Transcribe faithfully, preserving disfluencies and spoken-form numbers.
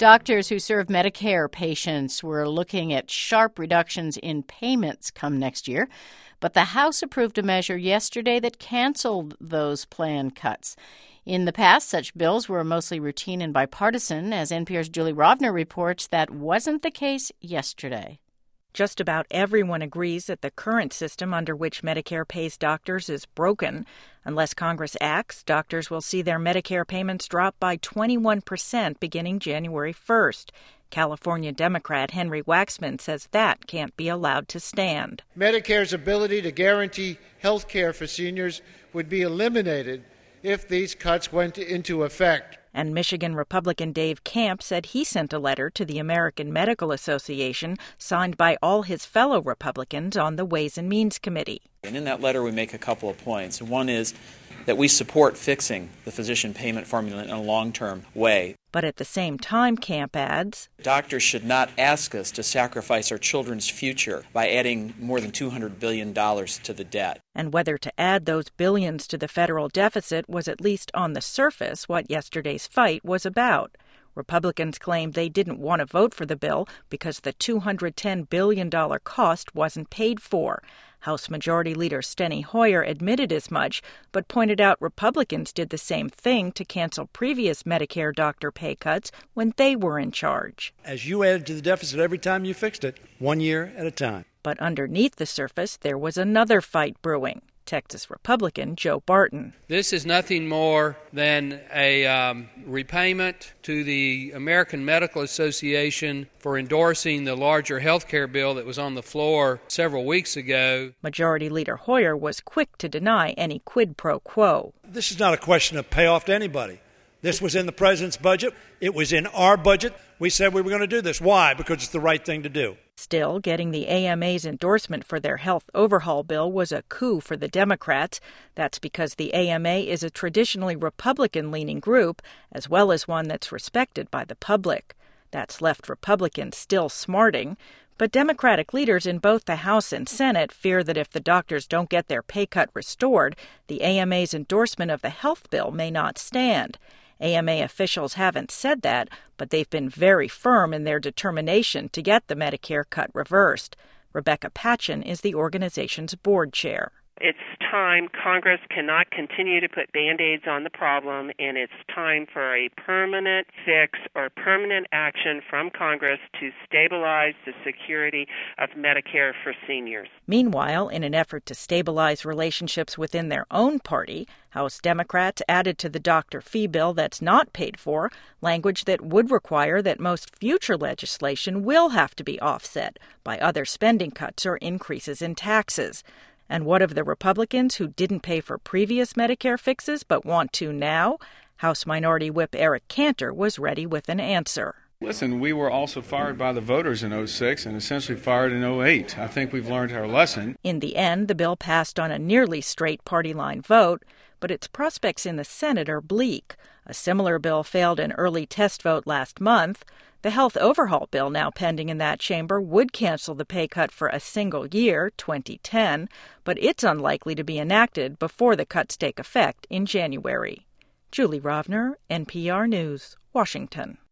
Doctors who serve Medicare patients were looking at sharp reductions in payments come next year, but the House approved a measure yesterday that canceled those planned cuts. In the past, such bills were mostly routine and bipartisan. As N P R's Julie Rovner reports, that wasn't the case yesterday. Just about everyone agrees that the current system under which Medicare pays doctors is broken. Unless Congress acts, doctors will see their Medicare payments drop by twenty-one percent beginning January first. California Democrat Henry Waxman says that can't be allowed to stand. Medicare's ability to guarantee health care for seniors would be eliminated if these cuts went into effect. And Michigan Republican Dave Camp said he sent a letter to the American Medical Association signed by all his fellow Republicans on the Ways and Means Committee. And in that letter, we make a couple of points. One is that we support fixing the physician payment formula in a long-term way. But at the same time, Camp adds, doctors should not ask us to sacrifice our children's future by adding more than two hundred billion dollars to the debt. And whether to add those billions to the federal deficit was at least on the surface what yesterday's fight was about. Republicans claimed they didn't want to vote for the bill because the two hundred ten billion dollars cost wasn't paid for. House Majority Leader Steny Hoyer admitted as much, but pointed out Republicans did the same thing to cancel previous Medicare doctor pay cuts when they were in charge. As you added to the deficit every time you fixed it, one year at a time. But underneath the surface, there was another fight brewing. Texas Republican Joe Barton. This is nothing more than a um, repayment to the American Medical Association for endorsing the larger health care bill that was on the floor several weeks ago. Majority Leader Hoyer was quick to deny any quid pro quo. This is not a question of payoff to anybody. This was in the president's budget. It was in our budget. We said we were going to do this. Why? Because it's the right thing to do. Still, getting the A M A's endorsement for their health overhaul bill was a coup for the Democrats. That's because the A M A is a traditionally Republican-leaning group, as well as one that's respected by the public. That's left Republicans still smarting. But Democratic leaders in both the House and Senate fear that if the doctors don't get their pay cut restored, the A M A's endorsement of the health bill may not stand. A M A officials haven't said that, but they've been very firm in their determination to get the Medicare cut reversed. Rebecca Patchen is the organization's board chair. It's time. Congress cannot continue to put Band-Aids on the problem, and it's time for a permanent fix or permanent action from Congress to stabilize the security of Medicare for seniors. Meanwhile, in an effort to stabilize relationships within their own party, House Democrats added to the doctor fee bill that's not paid for language that would require that most future legislation will have to be offset by other spending cuts or increases in taxes. And what of the Republicans who didn't pay for previous Medicare fixes but want to now? House Minority Whip Eric Cantor was ready with an answer. Listen, we were also fired by the voters in oh six and essentially fired in oh eight. I think we've learned our lesson. In the end, the bill passed on a nearly straight party line vote, but its prospects in the Senate are bleak. A similar bill failed an early test vote last month. The health overhaul bill now pending in that chamber would cancel the pay cut for a single year, twenty ten, but it's unlikely to be enacted before the cuts take effect in January. Julie Rovner, N P R News, Washington.